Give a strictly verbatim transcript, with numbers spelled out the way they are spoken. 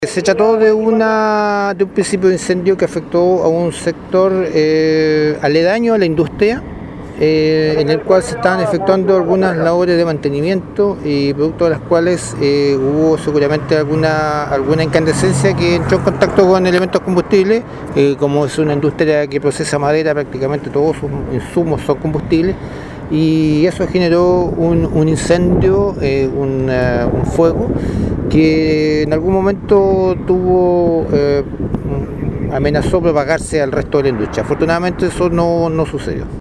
Se trató de, una, de un principio de incendio que afectó a un sector eh, aledaño a la industria, eh, en el cual se estaban efectuando algunas labores de mantenimiento y producto de las cuales eh, hubo seguramente alguna, alguna incandescencia que entró en contacto con elementos combustibles. Eh, como es una industria que procesa madera, prácticamente todos sus insumos son combustibles, y eso generó un, un incendio, eh, una, un fuego que en algún momento tuvo eh, amenazó propagarse al resto de la industria. Afortunadamente eso no, no sucedió.